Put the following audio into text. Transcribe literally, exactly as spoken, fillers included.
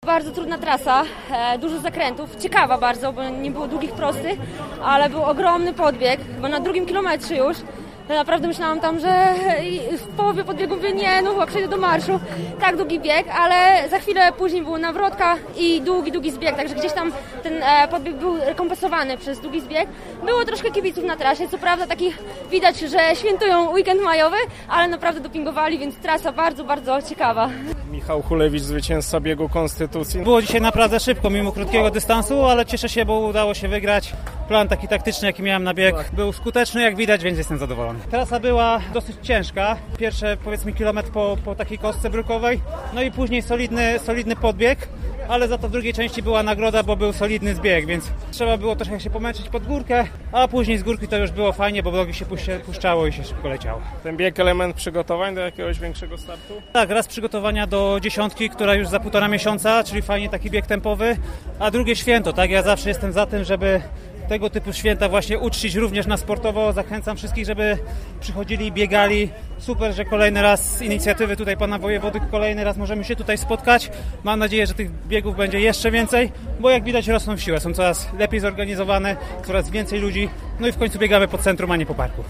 bardzo trudna trasa, e, dużo zakrętów, ciekawa bardzo, bo nie było długich prostych, ale był ogromny podbieg, bo na drugim kilometrze już. Ja naprawdę myślałam tam, że w połowie podbiegu mówię, nie, no chyba przejdę do marszu. Tak długi bieg, ale za chwilę później była nawrotka i długi, długi zbieg, także gdzieś tam ten podbieg był rekompensowany przez długi zbieg. Było troszkę kibiców na trasie, co prawda takich widać, że świętują weekend majowy, ale naprawdę dopingowali, więc trasa bardzo, bardzo ciekawa. Michał Hulewicz, zwycięzca biegu Konstytucji. Było dzisiaj naprawdę szybko, mimo krótkiego dystansu, ale cieszę się, bo udało się wygrać. Plan taki taktyczny, jaki miałem na bieg, był skuteczny, jak widać, więc jestem zadowolony. Trasa była dosyć ciężka. Pierwsze, powiedzmy, kilometr po, po takiej kostce brukowej, no i później solidny, solidny podbieg, ale za to w drugiej części była nagroda, bo był solidny zbieg, więc trzeba było troszkę się pomęczyć pod górkę, a później z górki to już było fajnie, bo nogi się puszczało i się szybko leciało. Ten bieg element przygotowań do jakiegoś większego startu? Tak, raz przygotowania do dziesiątki, która już za półtora miesiąca, czyli fajnie taki bieg tempowy, a drugie święto, tak? Ja zawsze jestem za tym, żeby tego typu święta właśnie uczcić również na sportowo. Zachęcam wszystkich, żeby przychodzili, biegali. Super, że kolejny raz z inicjatywy tutaj pana wojewody, kolejny raz możemy się tutaj spotkać. Mam nadzieję, że tych biegów będzie jeszcze więcej, bo jak widać rosną w siłę, są coraz lepiej zorganizowane, coraz więcej ludzi, no i w końcu biegamy po centrum, a nie po parku.